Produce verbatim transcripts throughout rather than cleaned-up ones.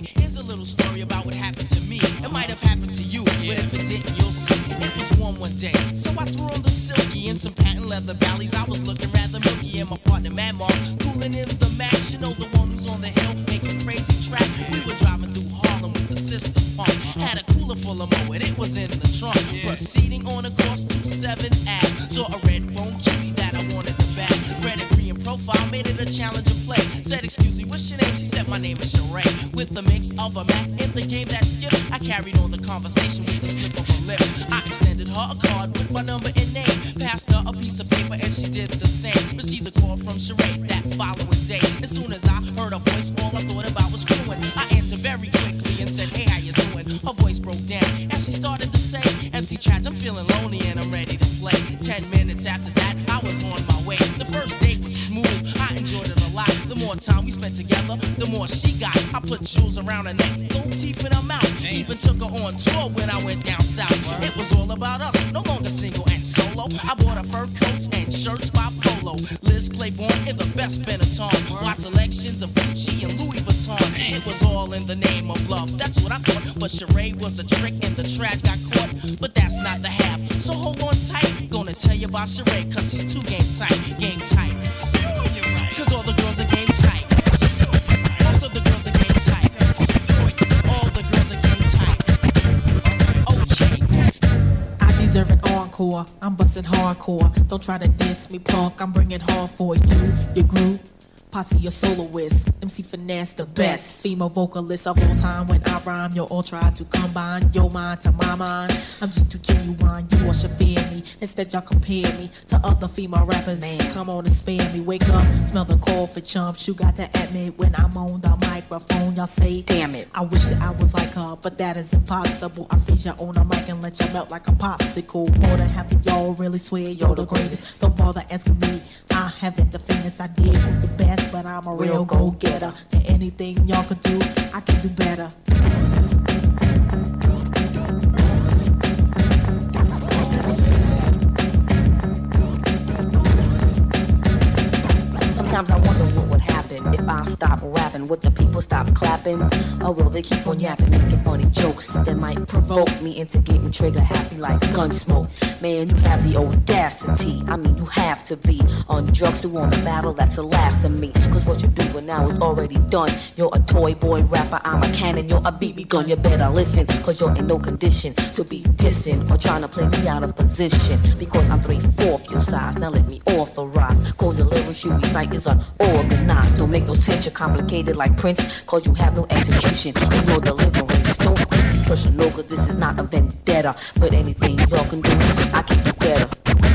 Here's a little story about what happened to me. It might have happened to you, but if it didn't, you'll see. It was warm one day, so I threw on the silky and some patent leather valleys. I was looking rather milky, and my partner Mad Mark cooling in the max. You know the one who's on the hill making crazy trap. We were driving through Harlem with the system pump. Had a cooler full of mo, and it was in the trunk. Proceeding on across to seventh Avenue, saw a red bone cutie that I wanted to bag. Read it pre and profile, made it a challenge of play. Said, excuse me, what's your name? She said, my name is Sheree. With the mix of a Mac in the game that skipped, I carried on the conversation with the slip of her lip. I extended her a card with my number and name. Passed her a piece of paper and she did the same. Received a call from Sheree that following day. As soon as I heard her voice, all I thought about was screwing. I answered very quickly and said, hey, how you doing? Her voice broke down and she started to say, M C Trash, I'm feeling lonely and I'm ready to play. Ten minutes after that, I was on my way. The first date was smooth, I enjoyed it a lot. The more time we spent together, the more she got. I put jewels around her neck, gold teeth in her mouth. Even took her on tour when I went down south. It was all about us, no longer single and solo. I bought her fur coats and shirts by Polo. Liz Claiborne in the best Benetton. Watch selections of Gucci and Louis Vuitton. It was all in the name of love, that's what I thought. But Sheree was a trick and the trash got caught. But that's not the half, so hold on tight. Gonna tell you about Sheree, cause she's too game tight. Game tight. Cause all the girls are game tight. Most of the girls are game tight. All the girls are game tight. Okay. I deserve an encore. I'm busting hardcore. Don't try to diss me, punk. I'm bringing hard for you. Your group. Posse, your soloist, M C Finesse, the best female vocalist of all time. When I rhyme, you all try to combine your mind to my mind. I'm just too genuine, you all should fear me. Instead, y'all compare me to other female rappers. Man. Come on and spare me, wake up, smell the coffee chumps. You got to admit when I'm on the microphone, y'all say, damn it. I wish that I was like her, but that is impossible. I feed you on the mic and let you melt like a popsicle. More than happy, y'all really swear you're the greatest. Don't bother asking me, I haven't the famous. I did who's the best. But I'm a real go-getter, and anything y'all could do, I can do better. Sometimes I wonder what would happen if I stop rapping. Would the people stop clapping? Or will they keep on yapping, making funny jokes that might provoke me into getting trigger happy like Gunsmoke? Man, you have the audacity. I mean, you have to be on drugs to win a battle that's a laugh to me. Cause what you're doing now is already done. You're a toy boy rapper, I'm a cannon, you're a B B gun. You better listen, cause you're in no condition to be dissing or trying to play me out of position. Because I'm three-fourths your size, now let me authorize. Cause the lyrics you recite is unorganized. Don't make no sense, you're complicated like Prince. Cause you have no execution in your deliverance. Don't be personal, cause this is not a vendetta. But anything y'all can do, I can do better.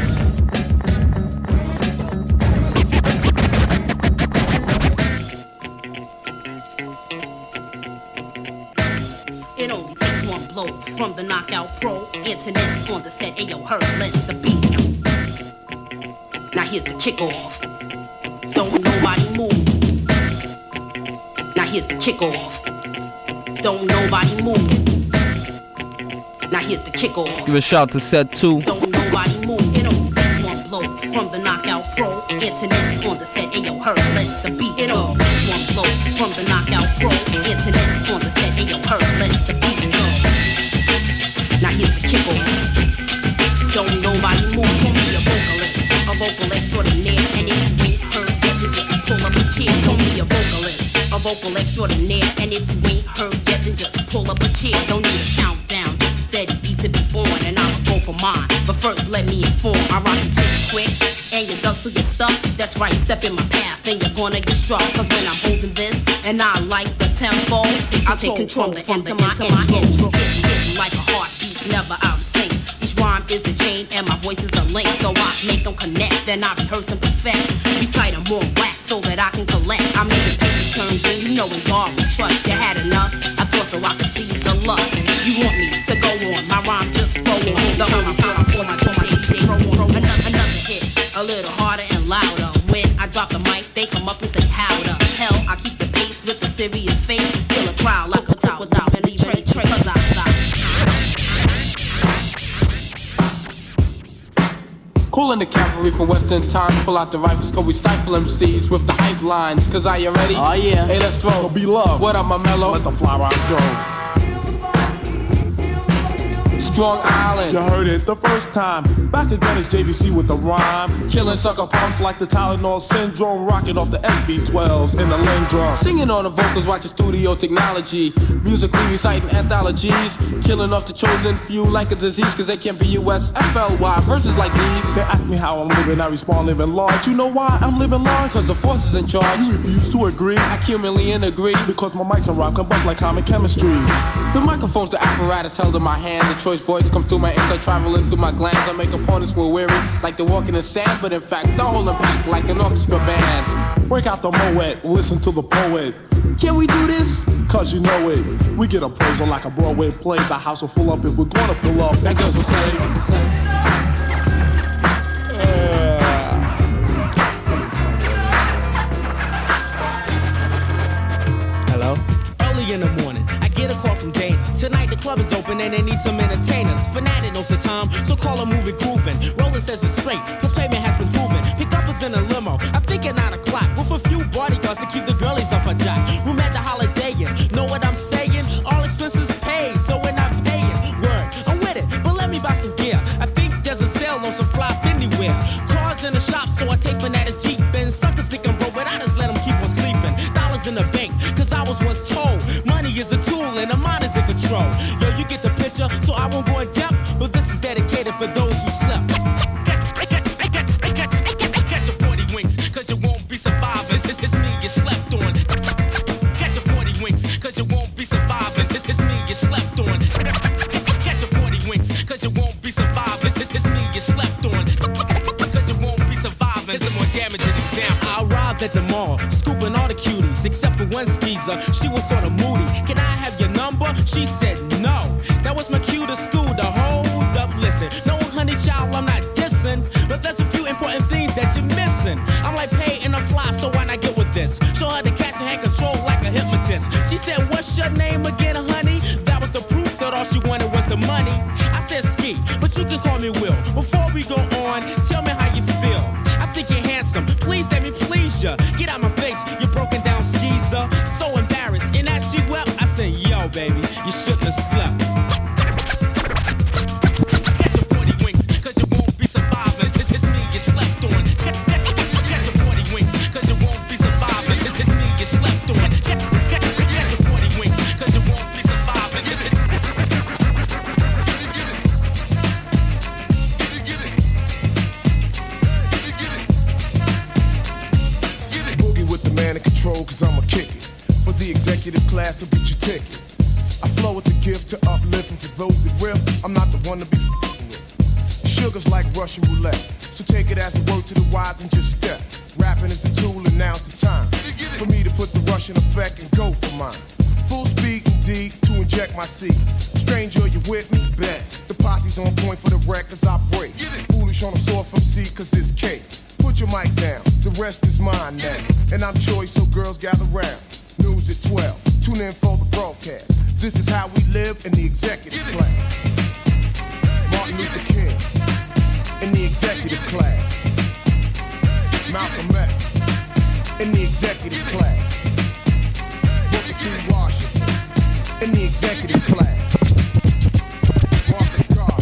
It only takes one blow from the knockout pro. Internet's on the set, ayo, her, let the beat. Now here's the kickoff. Don't nobody move. Now here's the kickoff. Don't nobody move. Now here's the kickoff. Give a shout to set two. Don't nobody move. It only takes one blow from the knockout pro. Internet's on the set, ayo, her, let the beat. It only takes one blow from the knockout pro. Internet's on the set, ayo, her, let the beat go. Now here's the kickoff. Don't nobody move. Call me a vocalist, a vocal extraordinaire. And if you ain't heard yet, then just pull up a chair. Call me a vocalist, a vocal extraordinaire. And if you ain't heard yet, then just pull up a chair. Don't need a countdown, just a steady beat to be born. And I'ma go for mine, but first let me inform. I rock the chick quick, and you duck to your stuff. That's right, step in my path, and you're gonna get struck. Cause when I'm holding this, and I like the tempo, I take control from the my intro. Hitting like a heartbeat, never out of sync. Each rhyme is the chain, and my voice is the link. So I make them connect, then I rehearse and perfect. Recite them more wax so that I can collect. I make the papers turn green, you know in God we trust. You had enough, I thought so I could see the lust. You want me to go on, my rhyme just flow on. The only time I pour my for my D J pro on. Another, another hit, a little harder and louder. When I drop the mic, they come up and say how the hell I keep the bass with the serious face. Still a crowd like without, without any trace, trace. Cause I stop. Cool on the cavalry from Western times. Pull out the rifles, cause we stifle M Cs with the hype lines. Cause are you ready? Oh yeah. Hey, let's throw. It'll be love. What up, my mellow? Let the fly rhymes go. Strong Island. You heard it the first time. Back again is J V C with the rhyme. Killing sucker punks like the Tylenol syndrome. Rocking off the S B twelves in the Lindrum. Singing on the vocals, watching studio technology. Musically reciting anthologies. Killing off the chosen few like a disease. Cause they can't be U S F L Y. Verses like these. They ask me how I'm living, I respond living large. You know why I'm living large? Cause the force is in charge. You refuse to agree. I cumulatively agree. Because my mics and rhyme combust like common chemistry. The microphone's the apparatus held in my hand. The choice voice comes through my inside, traveling through my glands. I make opponents more weary, like they're walking in sand. But in fact, they're holding back like an orchestra band. Break out the moet, listen to the poet. Can we do this? Cause you know it. We get appraisal like a Broadway play. The house will fill up if we're gonna pull up. That goes the same. The same. In the morning, I get a call from Dana. Tonight the club is open and they need some entertainers. Fanatic knows the time, so call a movie grooving. Rollin' says it's straight, plus payment has been proven. Pick up us in a limo, I think at nine o'clock. With a few bodyguards to keep the girlies off a jock. Room at the Holiday Inn, know what I'm saying? All expenses paid, so we're not paying. Word, I'm with it, but let me buy some gear. I think there's a sale on some fly anywhere. Cars in the shop, so I take Fanatics Jeep. And suckers think I'm broke, but I just let them keep on sleeping. Dollars in the bank, cause I was once told money is a tool and the mind is in control. Yo, you get the picture, so I won't go in depth, but this is dedicated for those who slept. Catch your forty winks, cause you won't be survivors. It's, it's me you slept on. Catch your forty winks, cause you won't be survivors. It's, it's me you slept on. Catch your forty winks, cause you won't be survivors. It's, it's me you slept on. Cause you won't be survivors. It's a more damaging example. I arrived at the mall, scooping all the cuties, except for one skeezer. She was sort of moody. Can I have your number? She said no. That was my cue to school to hold up, listen. No, honey child, I'm not dissing, but there's a few important things that you're missing. I'm like pay in a fly, so why not get with this? Show her the catch and hand control like a hypnotist. She said, what's your name again, honey? That was the proof that all she wanted was the money. I said Ski, but you can call me Will. Before we go on, tell me how you feel. I think you're handsome, please let me please ya. Get out my face, you broken down skeezer. So embarrassed, and as she wept, I said, yo, baby, you shouldn't have slept. Catch your forty winks, cause you won't be survivors. It's, it's me you slept on. Catch your forty winks, cause you won't be survivors. It's, it's me you slept on. Catch your forty winks, cause you won't be survivors. It's, it's Boogie with the man in control, cause I'ma kick it. For the executive class, will get your ticket. I flow with the gift to uplift, and for those that riff, I'm not the one to be f***ing with. Sugar's like Russian roulette, so take it as a word to the wise and just step. Rapping is the tool, and now's the time for me to put the Russian effect and go for mine. Full speed indeed to inject my seed. Stranger, you with me? Bet. The posse's on point for the records I break. Foolish on a soft M C, cause it's cake. Put your mic down, the rest is mine now. And I'm choice, so girls gather round. News at twelve, tune in for the broadcast. This is how we live in the executive class. Martin Luther King in the executive class. Malcolm X in the executive class. Booker T. Washington in the executive class. Marcus Garvey.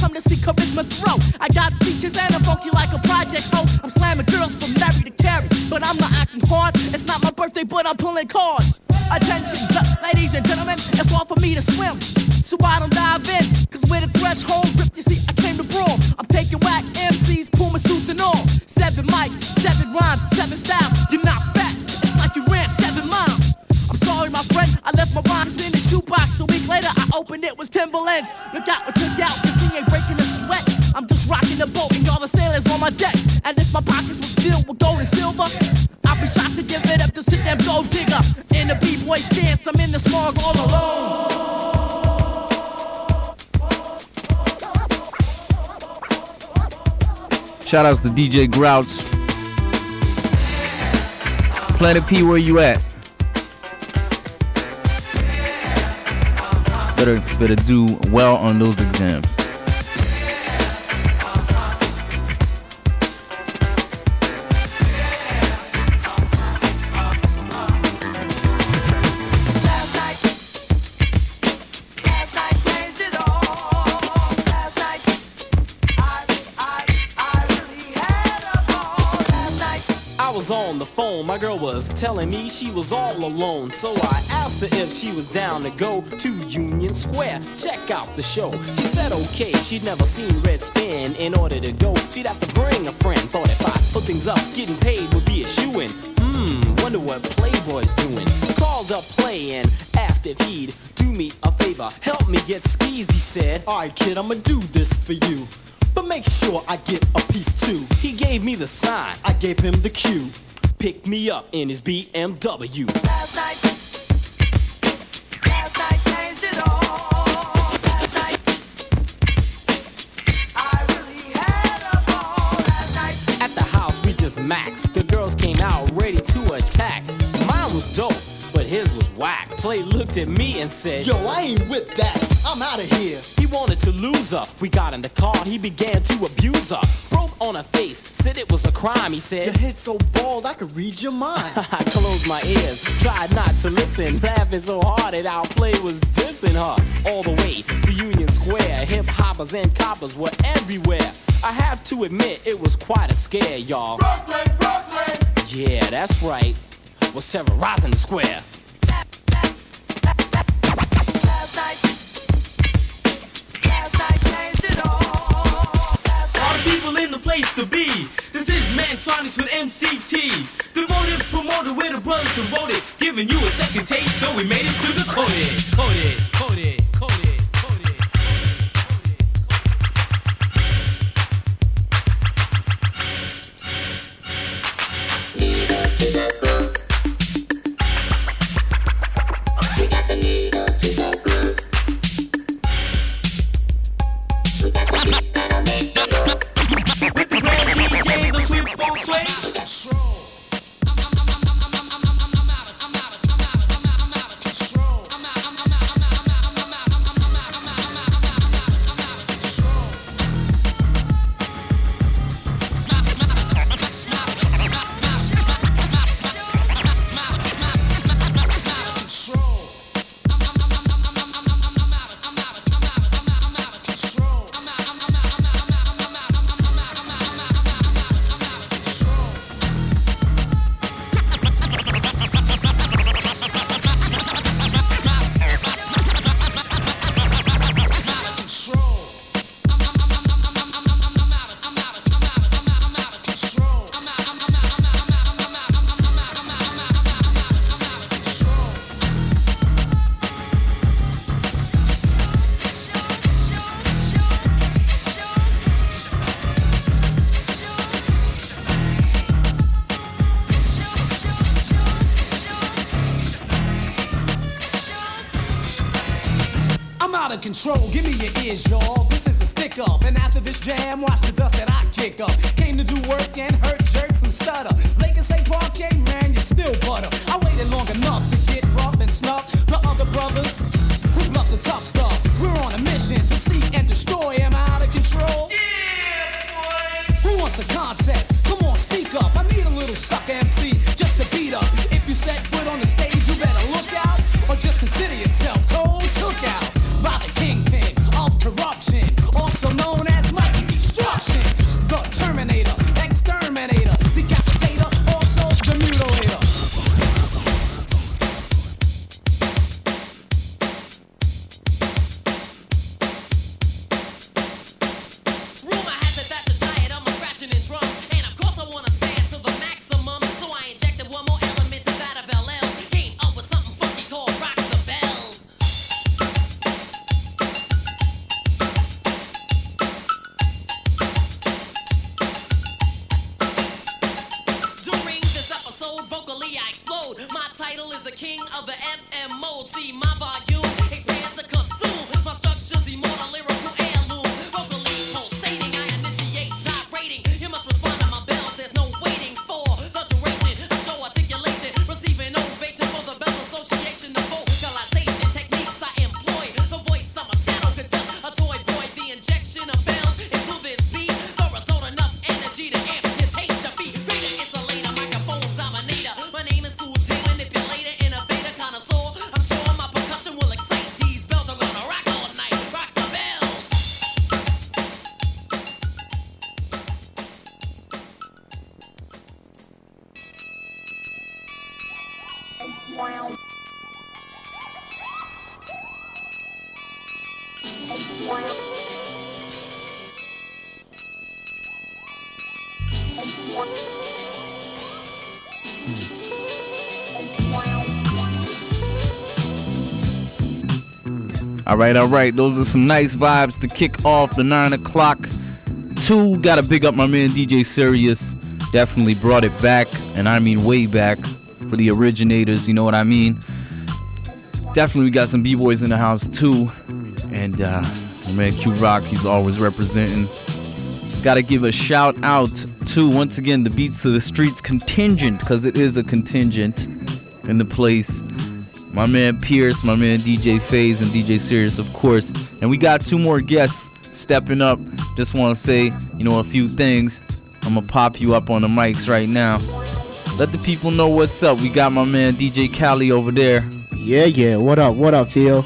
I got features and I'm funky like a project hoe. I'm slamming girls from Larry to Carrie. but I'm not acting hard. It's not my birthday, but I'm pulling cards. Attention, ladies and gentlemen, it's hard for me to swim, so I don't dive in. Cause with a threshold grip, you see, I came to brawl. I'm taking whack M Cs, Puma suits and all. Seven mics, seven rhymes, seven styles. You're not fat, it's like you ran seven miles. I'm sorry, my friend, I left my rhymes in the shoebox. A week later, I opened it with Timberlands. Look out, look out, cause he ain't breaking a sweat. I'm just rocking the boat and all the sailors on my deck. And if my pockets were filled with gold and silver, I'd be shocked to give it up to sit there gold digger. In the B-boy stance, I'm in the smog all alone. Shout outs to D J Grouch. Planet P, where you at? Better, better do well on those exams. On the phone, my girl was telling me she was all alone. So I asked her if she was down to go to Union Square, check out the show. She said okay, she'd never seen Red Spin. In order to go, she'd have to bring a friend. Thought if I put things up, getting paid would be a shoo-in. Hmm, wonder what Playboy's doing. Called up Play and asked if he'd do me a favor, help me get skeezed, he said. Alright kid, I'ma do this for you, but make sure I get a piece too. He gave me the sign, I gave him the cue. Picked me up in his B M W. Last night, last night changed it all. Last night, I really had a ball. Last night, at the house we just maxed. The girls came out ready to attack. Mine was dope, but his was whack. Play looked at me and said, yo, I ain't with that, I'm out of here. He wanted to lose her. We got in the car, he began to abuse her. Broke on her face, said it was a crime, he said. Your head's so bald, I could read your mind. I closed my ears, tried not to listen, laughing so hard that our play was dissing her. All the way to Union Square, hip hoppers and coppers were everywhere. I have to admit, it was quite a scare, y'all. Brooklyn, Brooklyn! Yeah, that's right. Was terrorizing the square. last night, last night changed it all. All the people in the place to be. This is Mantronics with M C T. Devoted, promoted, we're the brothers who wrote it. Giving you a second taste, so we made it sugar-coated. Coated, coated, coated, coated. Needle to the groove. We got the needle to the groove. We got the beat that'll make you go. With the grand D J, the sweet folk sway. Control, give me your ears, y'all. This is a stick up, and after this jam, watch the dust that I kick up. Came to do work and hurt jerks who stutter. Lakers say parquet, man, you're still butter. I waited long enough to get rough and snuff the other brothers who love the tough stuff. We're on a mission to seek and destroy. Am I out of control? Yeah, boy. Who wants a contest? Come on, speak up. I need a little sucker M C just to beat up. If you set foot on the stage, you better look out, or just consider yourself cold took out by the kingpin of corruption, also known as Mikey Destruction, the Terminator, exterminator. All right, all right. Those are some nice vibes to kick off the nine o'clock. Two, gotta big up my man D J Sirius. Definitely brought it back, and I mean way back for the originators, you know what I mean? Definitely we got some B-boys in the house too. And uh, my man Q Rock, he's always representing. Gotta give a shout out to, once again, the Beats to the Streets contingent, because it is a contingent in the place. My man Pierce, my man D J FaZe, and D J Sirius, of course. And we got two more guests stepping up. Just want to say, you know, a few things. I'm going to pop you up on the mics right now. Let the people know what's up. We got my man D J Khaled over there. Yeah, yeah. What up? What up, Theo?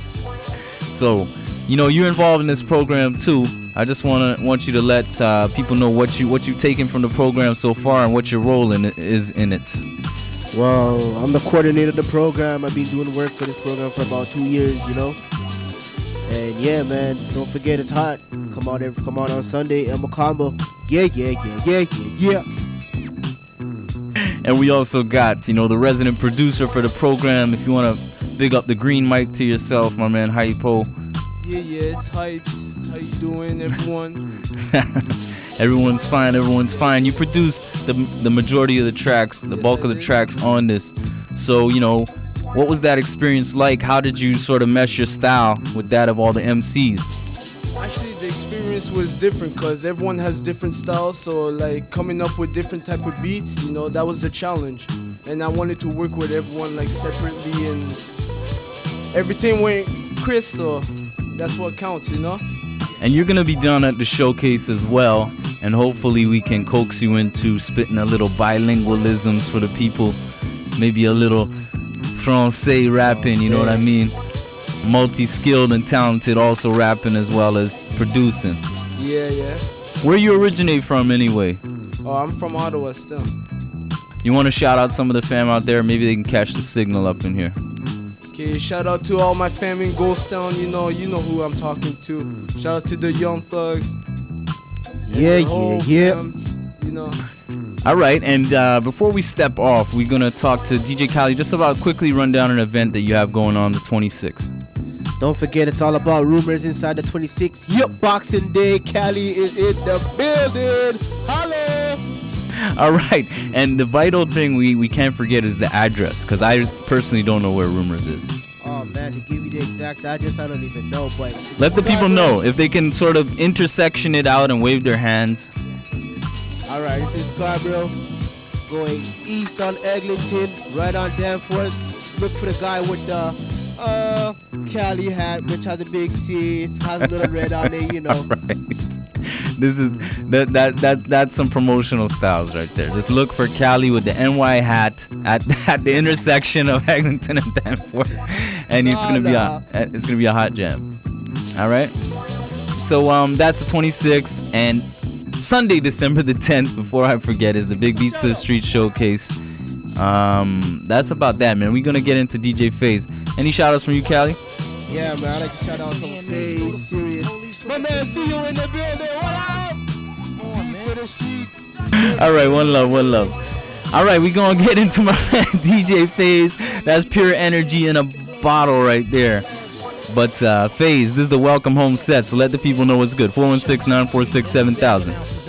So, you know, you're involved in this program too. I just want to want you to let uh, people know what you what you've taken from the program so far and what your role in it is in it. Well, I'm the coordinator of the program. I've been doing work for this program for about two years, you know. And yeah, man, don't forget it's hot. Come out every, come out on Sunday, El Macombo. Yeah, yeah, yeah, yeah, yeah, yeah. And we also got, you know, the resident producer for the program. If you want to big up the green mic to yourself, my man Hypo. Yeah, yeah, it's Hypes. How you doing, everyone? Everyone's fine, everyone's fine. You produced the the majority of the tracks, the yes, bulk I of the did. tracks on this. So, you know, what was that experience like? How did you sort of mesh your style with that of all the M Cs? Actually, the experience was different because everyone has different styles. So, like, coming up with different type of beats, you know, that was the challenge. And I wanted to work with everyone, like, separately, and everything went crisp, so that's what counts, you know? And you're going to be down at the showcase as well. And hopefully we can coax you into spitting a little bilingualisms for the people. Maybe a little Francais rapping, you know what I mean? Multi-skilled and talented, also rapping as well as producing. Yeah, yeah. Where you originate from anyway? Oh, I'm from Ottawa still. You want to shout out some of the fam out there? Maybe they can catch the signal up in here. Okay, shout out to all my fam in Ghost Town. You know, you know who I'm talking to. Shout out to the Young Thugs. Yeah, yeah, yeah. Fam, you know. All right, and uh, before we step off, we're going to talk to D J Khaled just about quickly run down an event that you have going on the twenty-sixth. Don't forget, it's all about rumors inside the twenty-sixth. Yep, Boxing Day. Cali is in the building. Holla! All right, and the vital thing we, we can't forget is the address, because I personally don't know where Rumors is. Oh, man, to give you the exact address, I don't even know, but... Let the people know, if they can sort of intersection it out and wave their hands. All right, this is Scarborough, going east on Eglinton, right on Danforth. Look for the guy with the uh, Cali hat, which has a big C, it has a little red on it, you know. All right. This is that that that that's some promotional styles right there. Just look for Cali with the N Y hat at, at the intersection of Eglinton and Danforth, and it's gonna be a it's gonna be a hot jam. All right. So um that's the twenty-sixth, and Sunday, December the tenth. Before I forget, is the Big Beats to the Street Showcase. Um, that's about that, man. We're gonna get into D J FaZe. Any shout outs from you, Cali? Yeah, man, I like to shout out some FaZe, Sirius. My man, see you in the building. What up? On to the streets. All right, one love, one love. All right, we gonna get into my man D J FaZe. That's pure energy in a bottle right there. But uh, FaZe, this is the welcome home set, so let the people know what's good. four one six, nine four six, seven thousand.